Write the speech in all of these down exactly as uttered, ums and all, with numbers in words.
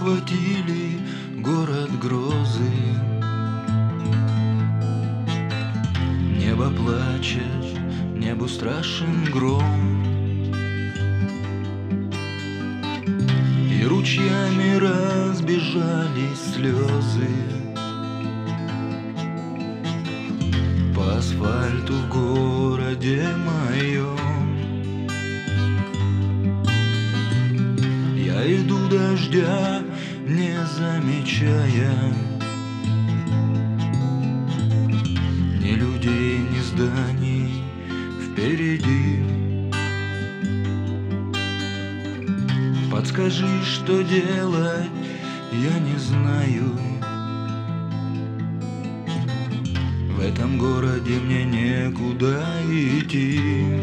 охватили город грозы. Небо плачет, небу страшен гром, и ручьями разбежались слезы. По асфальту в городе моем я иду дождя, не замечая ни людей, ни зданий впереди. Подскажи, что делать, я не знаю. В этом городе мне некуда идти.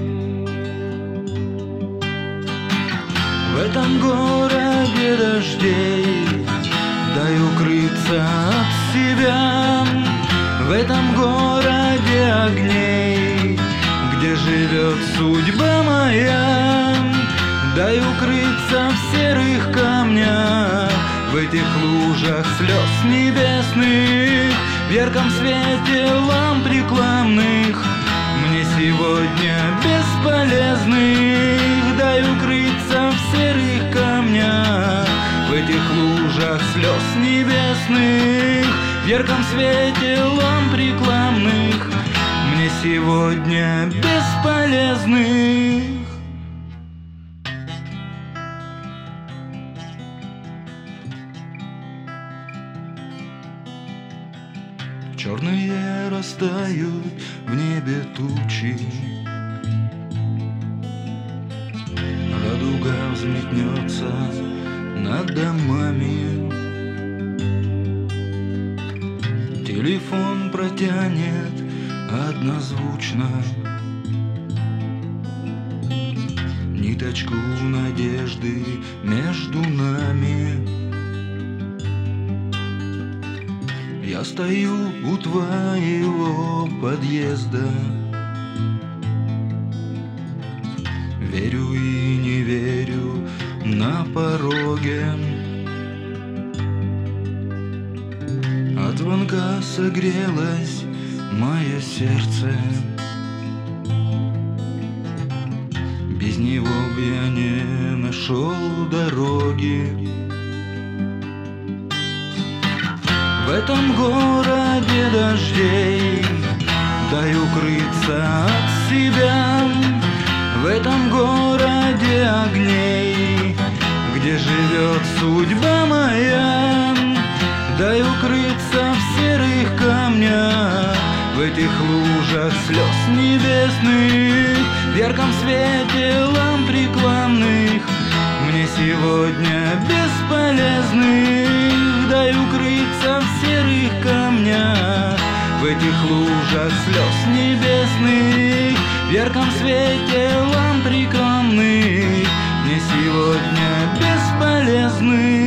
В этом городе дождей дай укрыться от себя. В этом городе огней, где живет судьба моя, дай укрыться в серых камнях, в этих лужах слез небесных, в ярком свете ламп рекламных, мне сегодня бесполезных. Дай укрыться в серых камнях, в этих лужах слез небесных, в ярком свете ламп рекламных, мне сегодня бесполезных. Черные растают в небе тучи, радуга взметнется над домами, телефон протянет однозвучно ниточку надежды между нами. Я стою у твоего подъезда, верю и не верю на пороге. От звонка согрелось мое сердце, без него б я не нашел дороги. В этом городе дождей дай укрыться от себя. В этом городе огней, где живет судьба моя, дай укрыться в серых камнях, в этих лужах слез небесных, в ярком свете ламп рекламных, мне сегодня бесполезных. Дай укрыться в серых камнях, в этих лужах слез небесных, в ярком свете ламп рекламных, мне сегодня бесполезных.